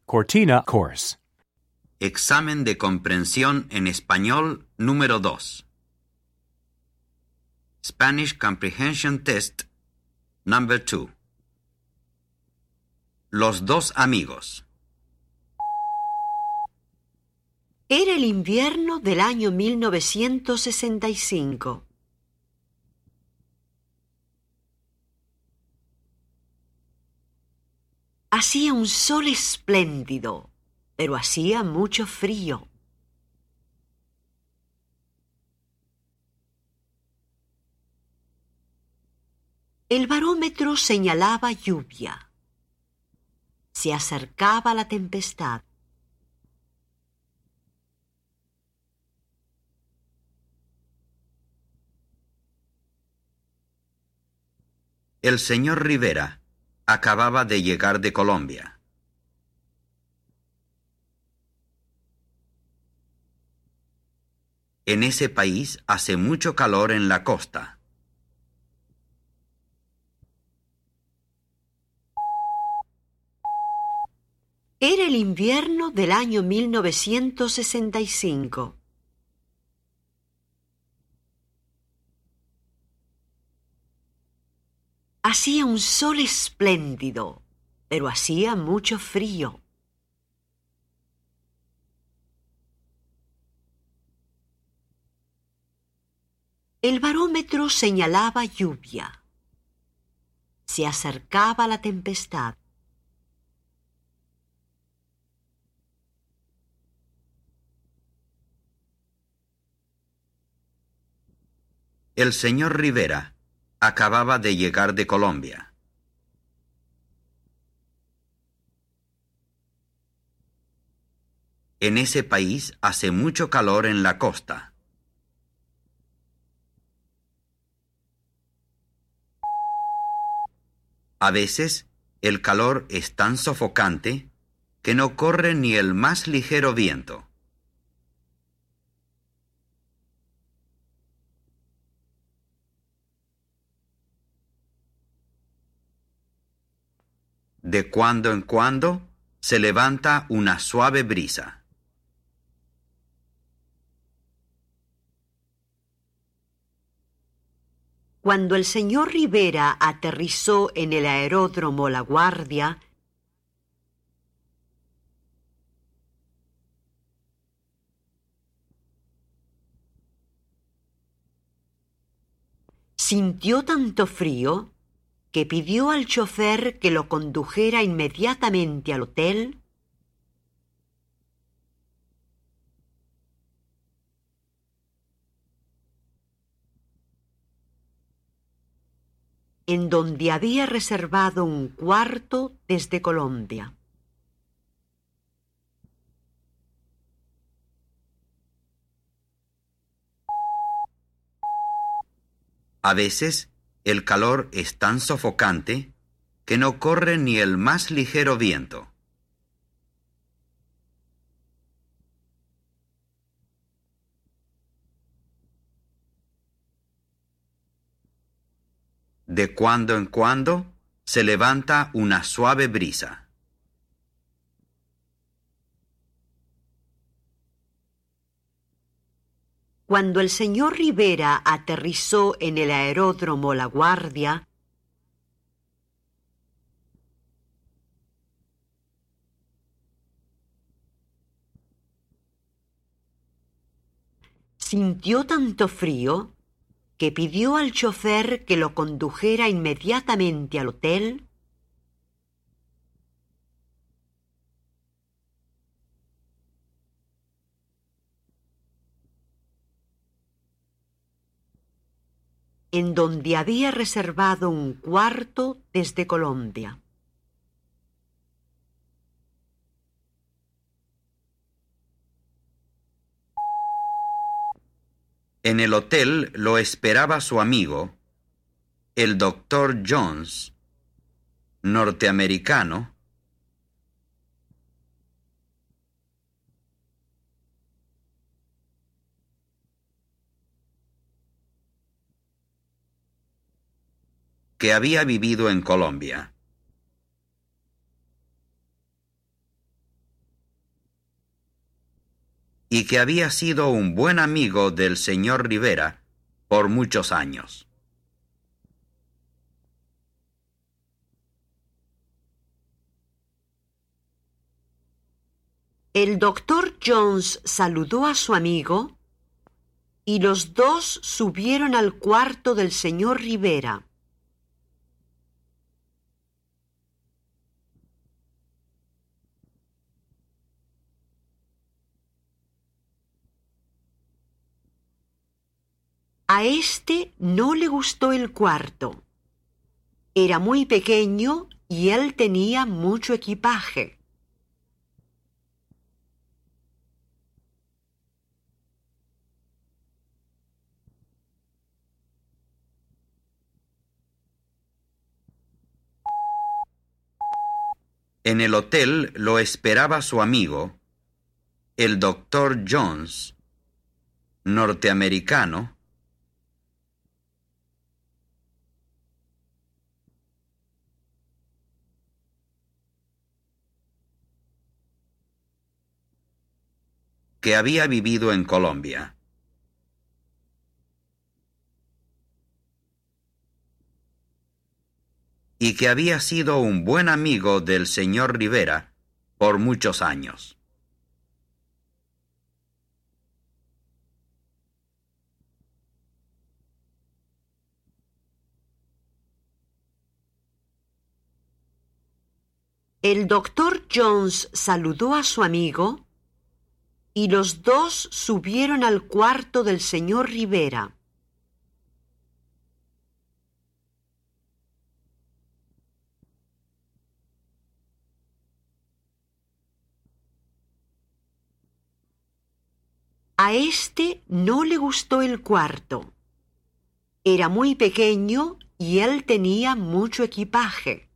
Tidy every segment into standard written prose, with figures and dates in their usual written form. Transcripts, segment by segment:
Cortina Course. Examen de comprensión en español número 2. Spanish Comprehension Test number 2. Los dos amigos. Era el invierno del año 1965. Hacía un sol espléndido, pero hacía mucho frío. El barómetro señalaba lluvia. Se acercaba la tempestad. El señor Rivera acababa de llegar de Colombia. En ese país hace mucho calor en la costa. Era el invierno del año 1965. Hacía un sol espléndido, pero hacía mucho frío. El barómetro señalaba lluvia. Se acercaba la tempestad. El señor Rivera acababa de llegar de Colombia. En ese país hace mucho calor en la costa. A veces, el calor es tan sofocante que no corre ni el más ligero viento. De cuando en cuando se levanta una suave brisa. Cuando el señor Rivera aterrizó en el aeródromo La Guardia, sintió tanto frío que pidió al chofer que lo condujera inmediatamente al hotel en donde había reservado un cuarto desde Colombia. A veces, el calor es tan sofocante que no corre ni el más ligero viento. De cuando en cuando se levanta una suave brisa. Cuando el señor Rivera aterrizó en el aeródromo La Guardia, sintió tanto frío que pidió al chofer que lo condujera inmediatamente al hotel en donde había reservado un cuarto desde Colombia. En el hotel lo esperaba su amigo, el doctor Jones, norteamericano, que había vivido en Colombia. y que había sido un buen amigo del señor Rivera por muchos años. El doctor Jones saludó a su amigo y los dos subieron al cuarto del señor Rivera. A este no le gustó el cuarto. Era muy pequeño y él tenía mucho equipaje. En el hotel lo esperaba su amigo, el doctor Jones, norteamericano, que había vivido en Colombia. Y que había sido un buen amigo del señor Rivera por muchos años. El doctor Jones saludó a su amigo y los dos subieron al cuarto del señor Rivera. A este no le gustó el cuarto. Era muy pequeño y él tenía mucho equipaje.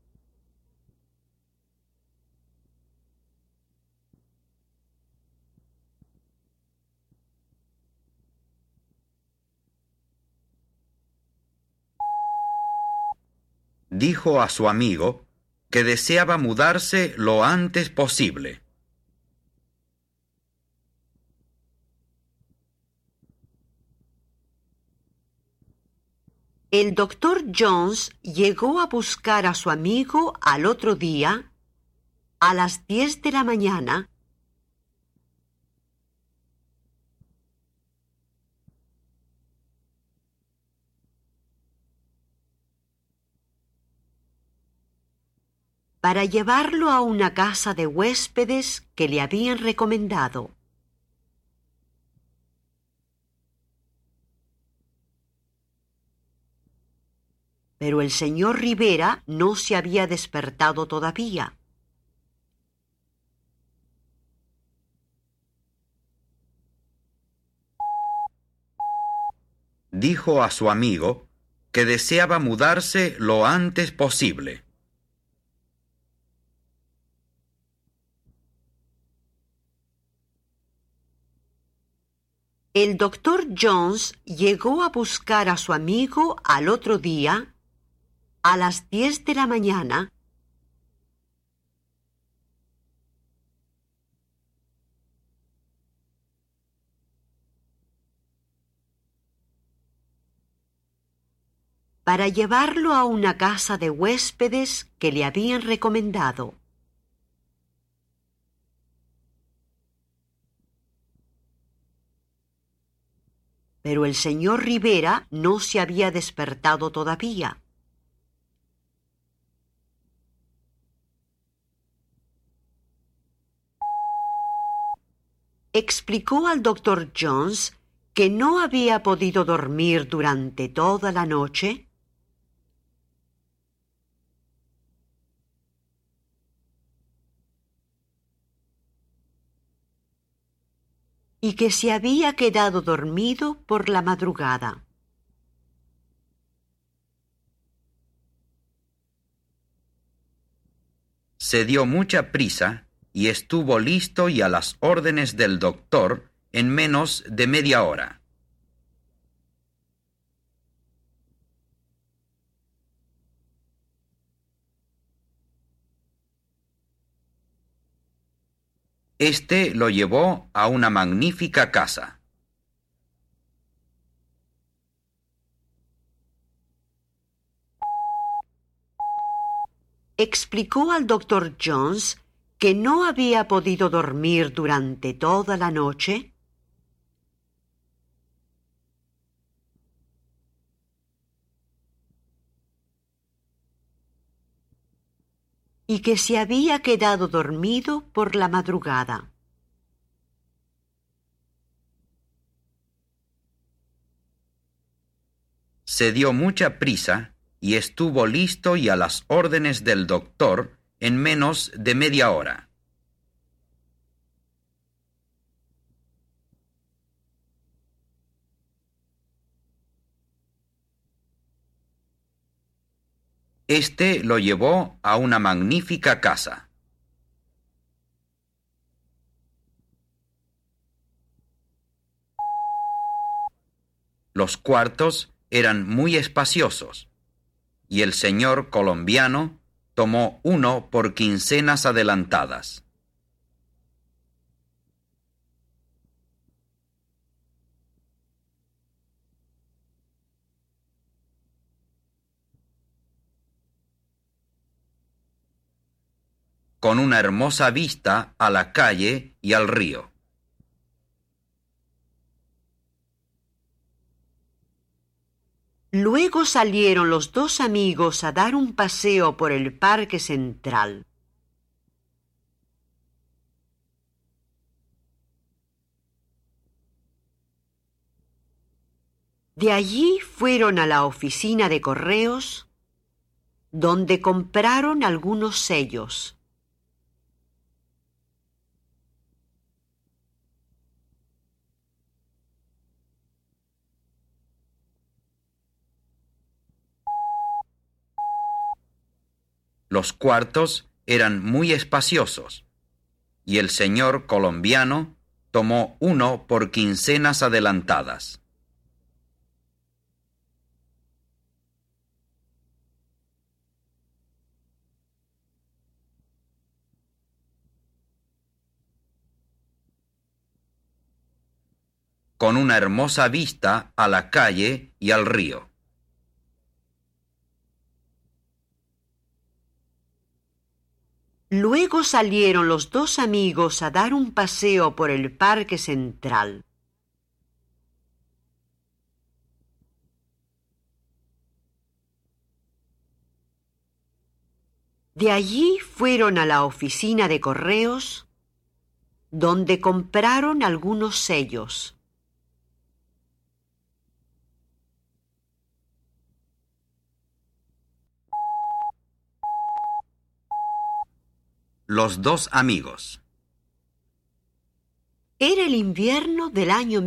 Dijo a su amigo que deseaba mudarse lo antes posible. El doctor Jones llegó a buscar a su amigo al otro día a las 10 de la mañana para llevarlo a una casa de huéspedes que le habían recomendado. Pero el señor Rivera no se había despertado todavía. Dijo a su amigo que deseaba mudarse lo antes posible. El doctor Jones llegó a buscar a su amigo al otro día a las 10 de la mañana para llevarlo a una casa de huéspedes que le habían recomendado. Pero el señor Rivera no se había despertado todavía. Explicó al doctor Jones que no había podido dormir durante toda la noche y que se había quedado dormido por la madrugada. Se dio mucha prisa y estuvo listo y a las órdenes del doctor en menos de media hora. Este lo llevó a una magnífica casa. Explicó al doctor Jones que no había podido dormir durante toda la noche y que se había quedado dormido por la madrugada. Se dio mucha prisa y estuvo listo y a las órdenes del doctor en menos de media hora. Este lo llevó a una magnífica casa. Los cuartos eran muy espaciosos, y el señor colombiano tomó uno por quincenas adelantadas. Con una hermosa vista a la calle y al río. Luego salieron los dos amigos a dar un paseo por el parque central. De allí fueron a la oficina de correos, donde compraron algunos sellos. Los cuartos eran muy espaciosos, y el señor colombiano tomó uno por quincenas adelantadas. Con una hermosa vista a la calle y al río. Luego salieron los dos amigos a dar un paseo por el parque central. De allí fueron a la oficina de correos, donde compraron algunos sellos. Los dos amigos. Era el invierno del año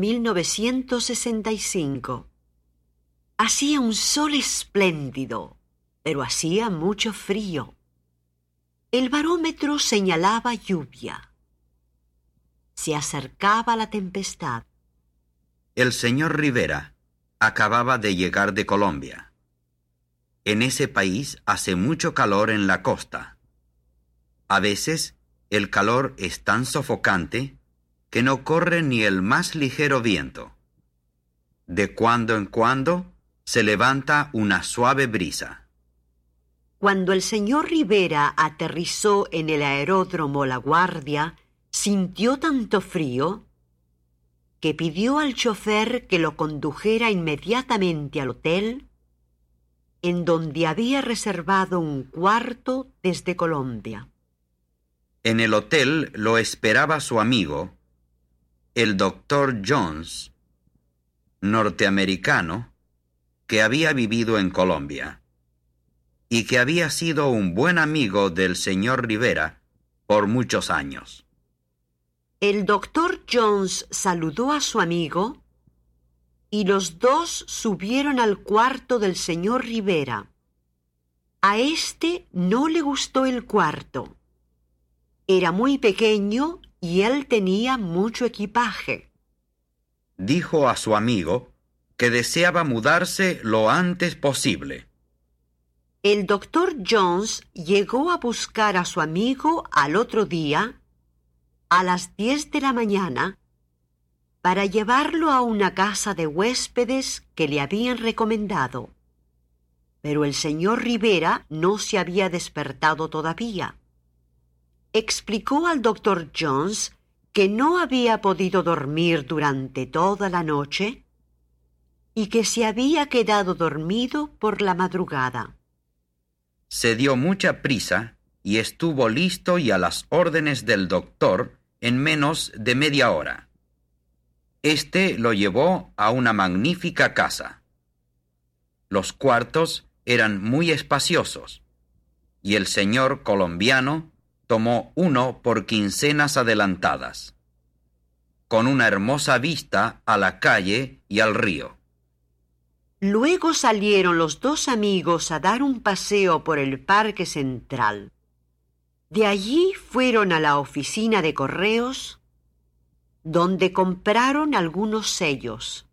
1965. Hacía un sol espléndido, pero hacía mucho frío. El barómetro señalaba lluvia. Se acercaba la tempestad. El señor Rivera acababa de llegar de Colombia. En ese país hace mucho calor en la costa. A veces el calor es tan sofocante que no corre ni el más ligero viento. De cuando en cuando se levanta una suave brisa. Cuando el señor Rivera aterrizó en el aeródromo La Guardia, sintió tanto frío que pidió al chofer que lo condujera inmediatamente al hotel, en donde había reservado un cuarto desde Colombia. En el hotel lo esperaba su amigo, el doctor Jones, norteamericano, que había vivido en Colombia y que había sido un buen amigo del señor Rivera por muchos años. El doctor Jones saludó a su amigo y los dos subieron al cuarto del señor Rivera. A este no le gustó el cuarto. Era muy pequeño y él tenía mucho equipaje. Dijo a su amigo que deseaba mudarse lo antes posible. El doctor Jones llegó a buscar a su amigo al otro día a las 10 de la mañana para llevarlo a una casa de huéspedes que le habían recomendado. Pero el señor Rivera no se había despertado todavía. Explicó al doctor Jones que no había podido dormir durante toda la noche y que se había quedado dormido por la madrugada. Se dio mucha prisa y estuvo listo y a las órdenes del doctor en menos de media hora. Este lo llevó a una magnífica casa. Los cuartos eran muy espaciosos y el señor colombiano tomó uno por quincenas adelantadas, con una hermosa vista a la calle y al río. Luego salieron los dos amigos a dar un paseo por el parque central. De allí fueron a la oficina de correos, donde compraron algunos sellos.